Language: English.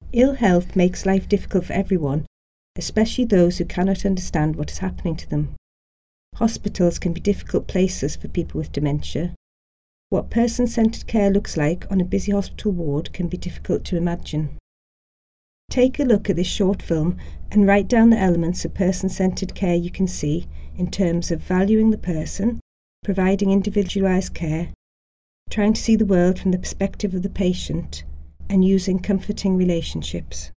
Ill health makes life difficult for everyone, especially those who cannot understand what is happening to them. Hospitals can be difficult places for people with dementia. What person-centred care looks like on a busy hospital ward can be difficult to imagine. Take a look at this short film and write down the elements of person-centred care you can see in terms of valuing the person, providing individualised care, trying to see the world from the perspective of the patient, and using comforting relationships.